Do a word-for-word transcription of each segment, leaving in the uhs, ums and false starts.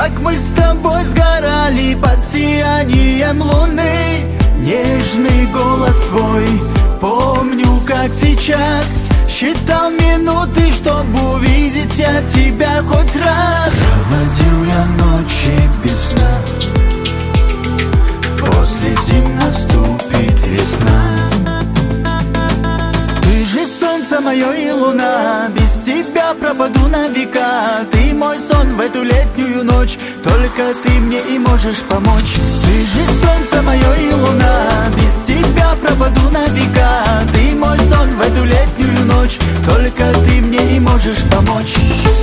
как мы с тобой сгорали под сиянием луны. Нежный голос твой, помню как сейчас. Считал минуты, чтобы увидеть я тебя хоть раз. Проводил я ночи без сна, после зим наступит весна. Ты же солнце мое и луна, без тебя пропаду на века. Ты мой сон в эту летнюю ночь, только ты мне и можешь помочь. Ты же солнце мое и луна, без тебя пропаду на века. Ты мой сон в эту летнюю ночь, только ты мне и можешь помочь.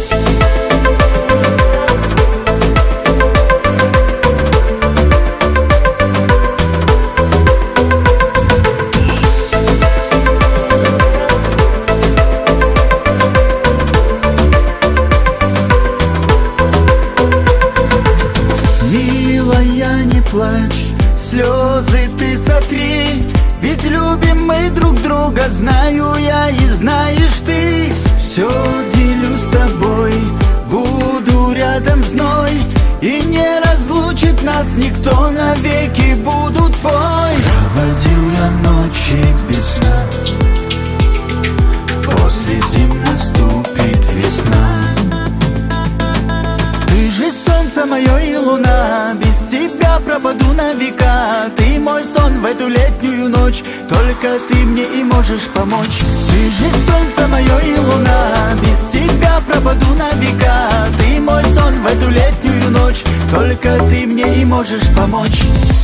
Плачь, слезы ты сотри, ведь любим мы друг друга, знаю я и знаешь ты. Все делю с тобой, буду рядом в зной, и не разлучит нас никто, навеки буду твой. Проводил я ночи без сна, после зим наступит весна. Ты же солнце мое и луна, без тебя пропаду на века. Ты мой сон в эту летнюю ночь, только ты мне и можешь помочь. Ты же солнце мое и луна, без тебя пропаду на века. Ты мой сон в эту летнюю ночь, только ты мне и можешь помочь.